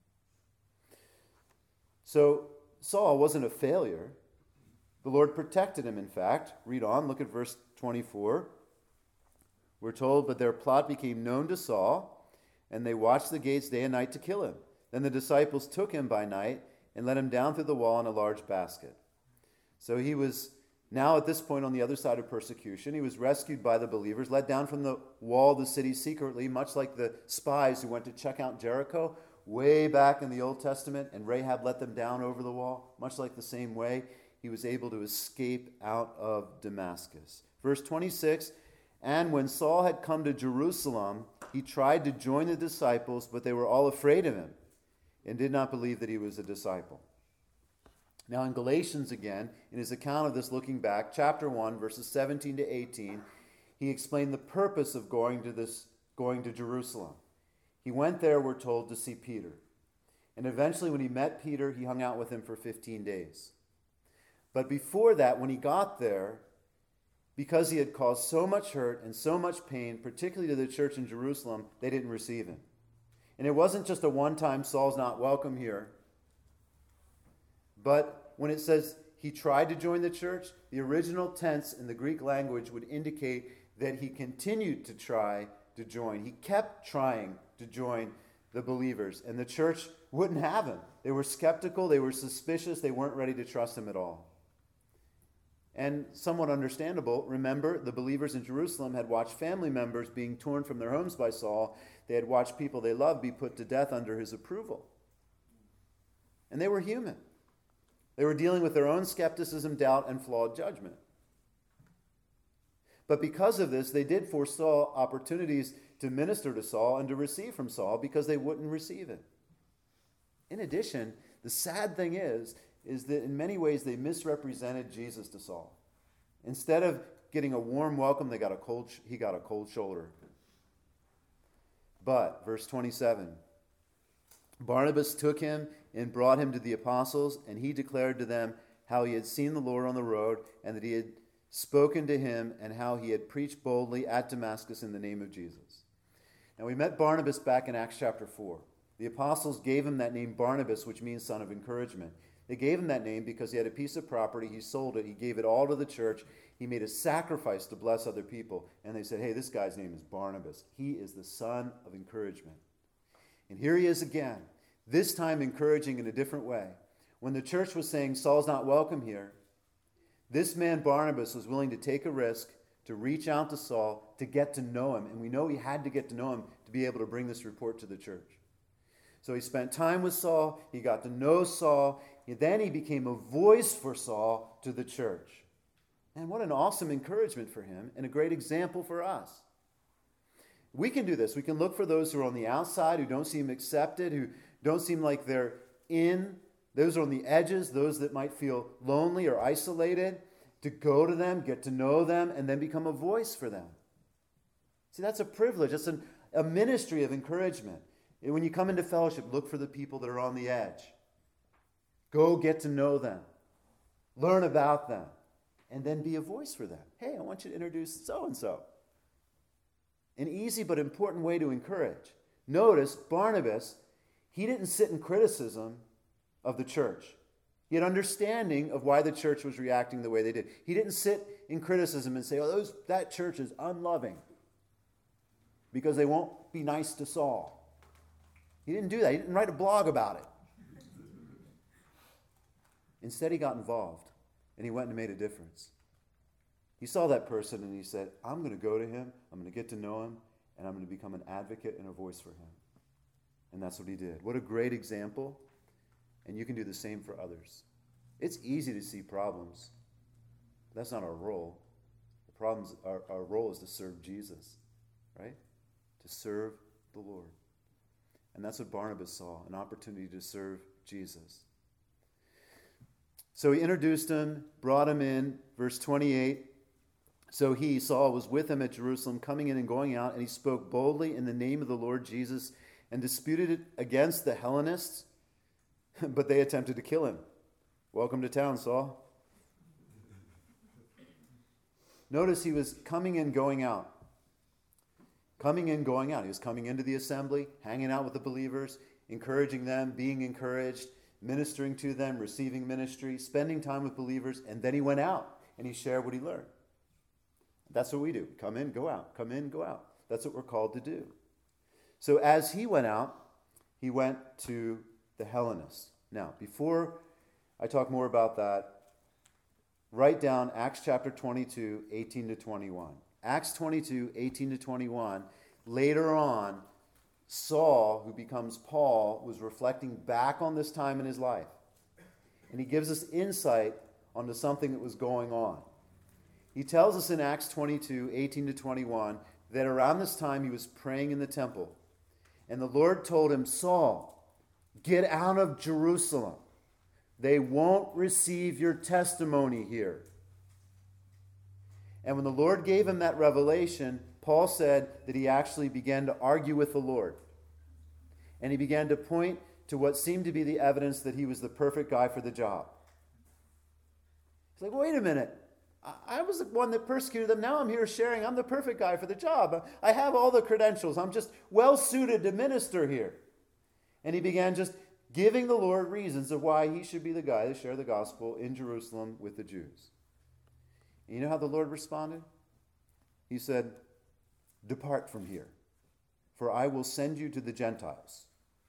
So Saul wasn't a failure. The Lord protected him, in fact. Read on, look at verse twenty-four. We're told, "But their plot became known to Saul, and they watched the gates day and night to kill him. Then the disciples took him by night and let him down through the wall in a large basket." So he was now at this point on the other side of persecution. He was rescued by the believers, let down from the wall of the city secretly, much like the spies who went to check out Jericho way back in the Old Testament, and Rahab let them down over the wall. Much like the same way, he was able to escape out of Damascus. Verse twenty-six, "And when Saul had come to Jerusalem, he tried to join the disciples, but they were all afraid of him and did not believe that he was a disciple." Now in Galatians again, in his account of this looking back, chapter one, verses seventeen to eighteen, he explained the purpose of going to this, going to Jerusalem. He went there, we're told, to see Peter. And eventually when he met Peter, he hung out with him for fifteen days. But before that, when he got there, because he had caused so much hurt and so much pain, particularly to the church in Jerusalem, they didn't receive him. And it wasn't just a one-time, "Saul's not welcome here." But when it says he tried to join the church, the original tense in the Greek language would indicate that he continued to try to join. He kept trying to join the believers, and the church wouldn't have him. They were skeptical, they were suspicious, they weren't ready to trust him at all. And somewhat understandable, remember, the believers in Jerusalem had watched family members being torn from their homes by Saul. They had watched people they loved be put to death under his approval. And they were human. They were dealing with their own skepticism, doubt, and flawed judgment. But because of this, they did forestall opportunities to minister to Saul and to receive from Saul because they wouldn't receive it. In addition, the sad thing is, is that in many ways they misrepresented Jesus to Saul. Instead of getting a warm welcome, they got a cold, he got a cold shoulder. But, verse twenty-seven, "Barnabas took him and brought him to the apostles, and he declared to them how he had seen the Lord on the road, and that he had spoken to him, and how he had preached boldly at Damascus in the name of Jesus." Now, we met Barnabas back in Acts chapter four. The apostles gave him that name Barnabas, which means son of encouragement. They gave him that name because he had a piece of property. He sold it. He gave it all to the church. He made a sacrifice to bless other people. And they said, hey, this guy's name is Barnabas. He is the son of encouragement. And here he is again, this time encouraging in a different way. When the church was saying Saul's not welcome here, this man Barnabas was willing to take a risk to reach out to Saul, to get to know him. And we know he had to get to know him to be able to bring this report to the church. So he spent time with Saul. He got to know Saul. And then he became a voice for Saul to the church. And what an awesome encouragement for him and a great example for us. We can do this. We can look for those who are on the outside, who don't seem accepted, who don't seem like they're in. Those are on the edges, those that might feel lonely or isolated, to go to them, get to know them, and then become a voice for them. See, that's a privilege. That's an, a ministry of encouragement. And when you come into fellowship, look for the people that are on the edge. Go get to know them. Learn about them. And then be a voice for them. Hey, I want you to introduce so-and-so. An easy but important way to encourage. Notice, Barnabas, he didn't sit in criticism of the church. He had understanding of why the church was reacting the way they did. He didn't sit in criticism and say, oh, those, that church is unloving because they won't be nice to Saul. He didn't do that. He didn't write a blog about it. Instead, he got involved, and he went and made a difference. He saw that person, and he said, I'm going to go to him, I'm going to get to know him, and I'm going to become an advocate and a voice for him. And that's what he did. What a great example. And you can do the same for others. It's easy to see problems. That's not our role. The problems, our, our role is to serve Jesus, right? To serve the Lord. And that's what Barnabas saw, an opportunity to serve Jesus. So he introduced him, brought him in, verse twenty-eight. So he, Saul, was with him at Jerusalem, coming in and going out, and he spoke boldly in the name of the Lord Jesus and disputed it against the Hellenists, but they attempted to kill him. Welcome to town, Saul. Notice he was coming in, going out. Coming in, going out. He was coming into the assembly, hanging out with the believers, encouraging them, being encouraged, ministering to them, receiving ministry, spending time with believers, and then he went out and he shared what he learned. That's what we do. Come in, go out. Come in, go out. That's what we're called to do. So as he went out, he went to the Hellenists. Now, before I talk more about that, write down Acts chapter twenty-two, eighteen to twenty-one. Acts twenty-two, eighteen to twenty-one. Later on, Saul, who becomes Paul, was reflecting back on this time in his life. And he gives us insight onto something that was going on. He tells us in Acts twenty-two, eighteen to twenty-one, that around this time he was praying in the temple. And the Lord told him, Saul, get out of Jerusalem. They won't receive your testimony here. And when the Lord gave him that revelation, Paul said that he actually began to argue with the Lord. And he began to point to what seemed to be the evidence that he was the perfect guy for the job. He's like, wait a minute. I was the one that persecuted them. Now I'm here sharing. I'm the perfect guy for the job. I have all the credentials. I'm just well suited to minister here. And he began just giving the Lord reasons of why he should be the guy to share the gospel in Jerusalem with the Jews. And you know how the Lord responded? He said, depart from here, for I will send you to the Gentiles.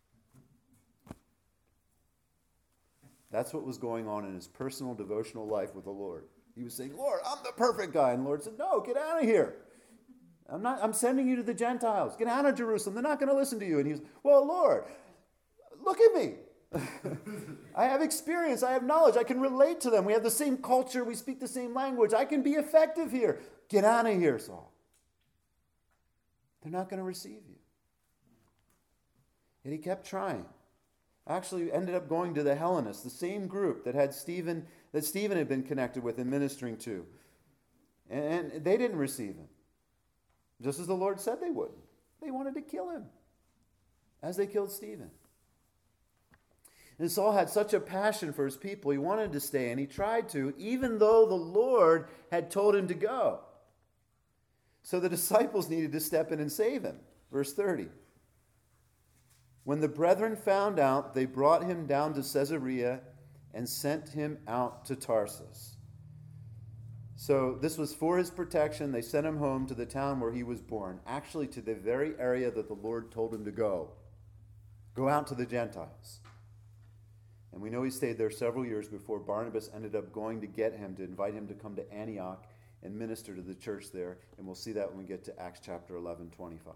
That's what was going on in his personal devotional life with the Lord. He was saying, Lord, I'm the perfect guy. And the Lord said, no, get out of here. I'm not. I'm sending you to the Gentiles. Get out of Jerusalem. They're not going to listen to you. And he was, well, Lord, look at me. I have experience. I have knowledge. I can relate to them. We have the same culture. We speak the same language. I can be effective here. Get out of here, Saul. They're not going to receive you. And he kept trying. Actually ended up going to the Hellenists, the same group that had Stephen, that Stephen had been connected with and ministering to. And they didn't receive him. Just as the Lord said they would. They wanted to kill him. As they killed Stephen. And Saul had such a passion for his people. He wanted to stay, and he tried to, even though the Lord had told him to go. So the disciples needed to step in and save him. Verse thirty. When the brethren found out, they brought him down to Caesarea and sent him out to Tarsus. So this was for his protection. They sent him home to the town where he was born, actually to the very area that the Lord told him to go. Go out to the Gentiles. And we know he stayed there several years before Barnabas ended up going to get him, to invite him to come to Antioch and minister to the church there. And we'll see that when we get to Acts chapter eleven, twenty-five.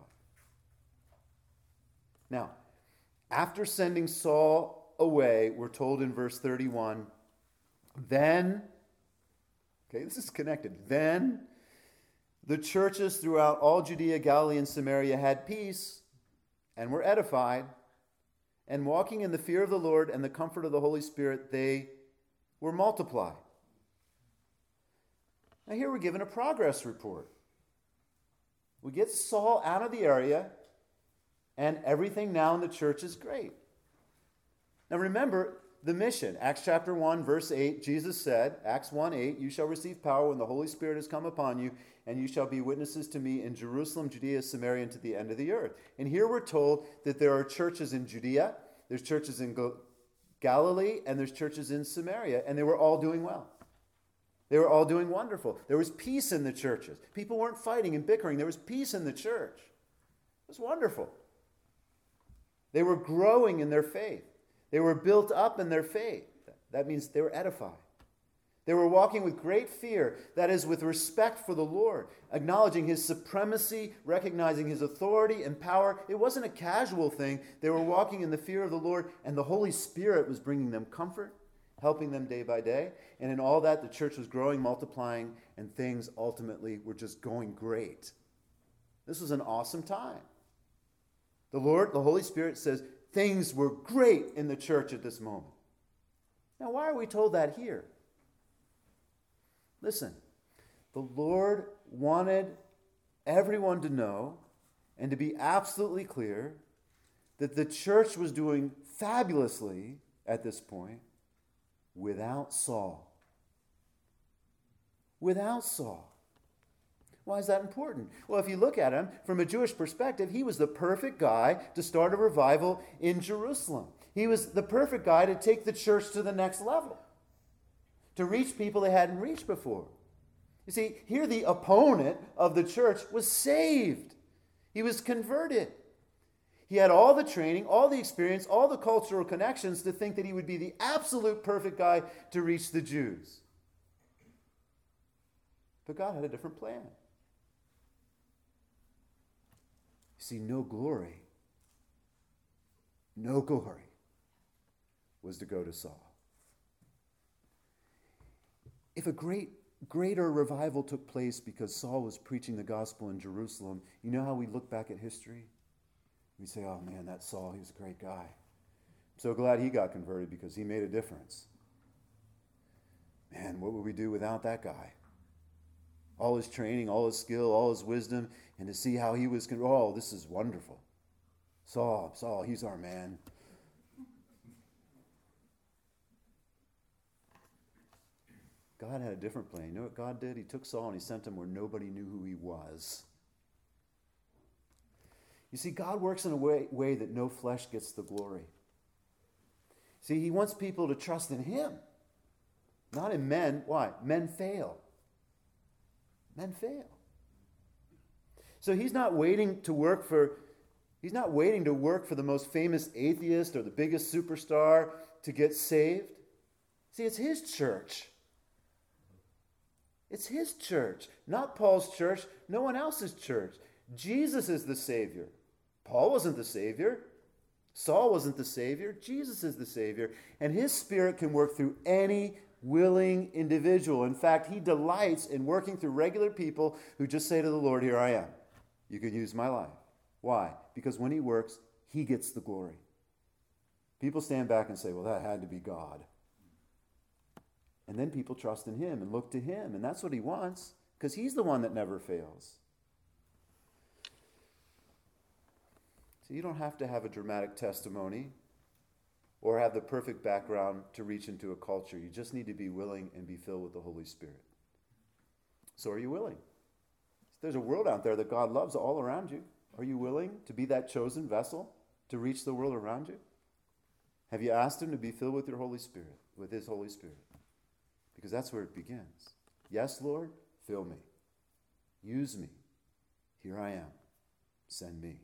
Now, after sending Saul away, we're told in verse thirty-one, then, okay, this is connected, then the churches throughout all Judea, Galilee, and Samaria had peace and were edified, and walking in the fear of the Lord and the comfort of the Holy Spirit, they were multiplied. Now here we're given a progress report. We get Saul out of the area, and everything now in the church is great. Now remember the mission. Acts chapter one, verse eight, Jesus said, Acts one eight, you shall receive power when the Holy Spirit has come upon you, and you shall be witnesses to me in Jerusalem, Judea, Samaria, and to the end of the earth. And here we're told that there are churches in Judea, there's churches in Galilee, and there's churches in Samaria, and they were all doing well. They were all doing wonderful. There was peace in the churches. People weren't fighting and bickering. There was peace in the church. It was wonderful. They were growing in their faith. They were built up in their faith. That means they were edified. They were walking with great fear, that is, with respect for the Lord, acknowledging his supremacy, recognizing his authority and power. It wasn't a casual thing. They were walking in the fear of the Lord, and the Holy Spirit was bringing them comfort, helping them day by day. And in all that, the church was growing, multiplying, and things ultimately were just going great. This was an awesome time. The Lord, the Holy Spirit says, things were great in the church at this moment. Now, why are we told that here? Listen, the Lord wanted everyone to know and to be absolutely clear that the church was doing fabulously at this point without Saul. Without Saul. Why is that important? Well, if you look at him from a Jewish perspective, he was the perfect guy to start a revival in Jerusalem. He was the perfect guy to take the church to the next level, to reach people they hadn't reached before. You see, here the opponent of the church was saved. He was converted. He had all the training, all the experience, all the cultural connections to think that he would be the absolute perfect guy to reach the Jews. But God had a different plan. You see, no glory, no glory was to go to Saul. If a great, greater revival took place because Saul was preaching the gospel in Jerusalem, you know how we look back at history? We say, oh man, that Saul, he was a great guy. I'm so glad he got converted because he made a difference. Man, what would we do without that guy? All his training, all his skill, all his wisdom, and to see how he was, con- oh, this is wonderful. Saul, Saul, he's our man. God had a different plan. You know what God did? He took Saul and he sent him where nobody knew who he was. You see, God works in a way, way that no flesh gets the glory. See, he wants people to trust in him, not in men. Why? Men fail. Men fail. So he's not waiting to work for, he's not waiting to work for the most famous atheist or the biggest superstar to get saved. See, it's his church. It's his church, not Paul's church, no one else's church. Jesus is the Savior. Paul wasn't the Savior. Saul wasn't the Savior. Jesus is the Savior. And his Spirit can work through any willing individual. In fact, he delights in working through regular people who just say to the Lord, here I am. You can use my life. Why? Because when he works, he gets the glory. People stand back and say, well, that had to be God. And then people trust in him and look to him. And that's what he wants, because he's the one that never fails. So you don't have to have a dramatic testimony or have the perfect background to reach into a culture. You just need to be willing and be filled with the Holy Spirit. So are you willing? There's a world out there that God loves all around you. Are you willing to be that chosen vessel to reach the world around you? Have you asked him to be filled with your Holy Spirit, with his Holy Spirit? Because that's where it begins. Yes, Lord, fill me. Use me. Here I am. Send me.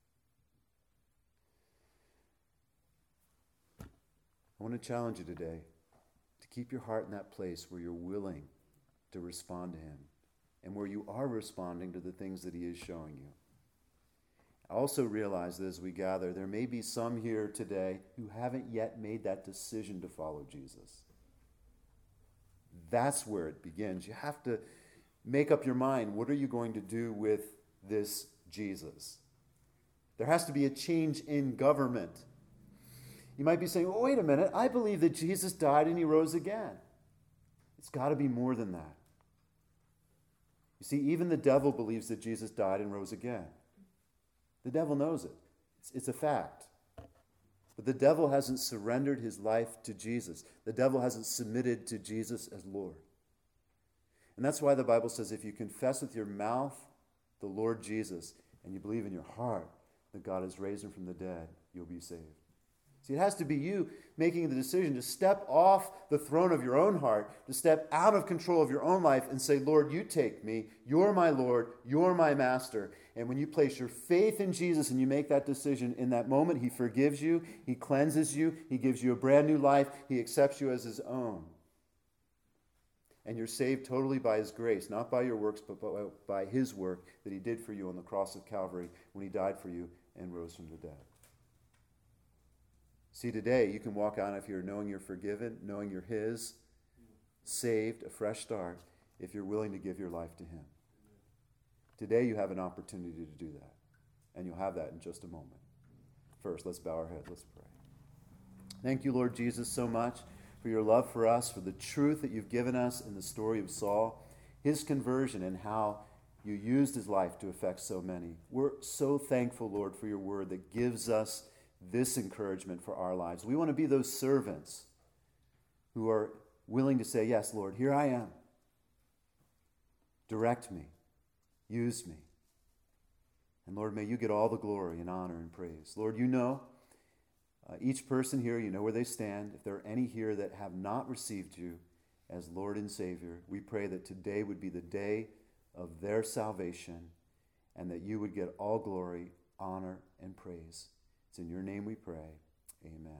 I want to challenge you today to keep your heart in that place where you're willing to respond to him and where you are responding to the things that he is showing you. I also realize that as we gather, there may be some here today who haven't yet made that decision to follow Jesus. That's where it begins. You have to make up your mind. What are you going to do with this Jesus? There has to be a change in government. You might be saying, well, wait a minute, I believe that Jesus died and he rose again. It's got to be more than that. You see, even the devil believes that Jesus died and rose again. The devil knows it. It's, it's a fact. But the devil hasn't surrendered his life to Jesus. The devil hasn't submitted to Jesus as Lord. And that's why the Bible says if you confess with your mouth the Lord Jesus and you believe in your heart that God has raised him from the dead, you'll be saved. See, it has to be you making the decision to step off the throne of your own heart, to step out of control of your own life and say, Lord, you take me. You're my Lord. You're my master. And when you place your faith in Jesus and you make that decision, in that moment, he forgives you. He cleanses you. He gives you a brand new life. He accepts you as his own. And you're saved totally by his grace, not by your works, but by his work that he did for you on the cross of Calvary when he died for you and rose from the dead. See, today you can walk out of here knowing you're forgiven, knowing you're his, saved, a fresh start, if you're willing to give your life to him. Today you have an opportunity to do that, and you'll have that in just a moment. First, let's bow our heads. Let's pray. Thank you, Lord Jesus, so much for your love for us, for the truth that you've given us in the story of Saul, his conversion, and how you used his life to affect so many. We're so thankful, Lord, for your word that gives us this encouragement for our lives. We want to be those servants who are willing to say, yes, Lord, here I am. Direct me. Use me. And Lord, may you get all the glory and honor and praise. Lord, you know uh, each person here, you know where they stand. If there are any here that have not received you as Lord and Savior, we pray that today would be the day of their salvation and that you would get all glory, honor, and praise. It's in your name we pray. Amen.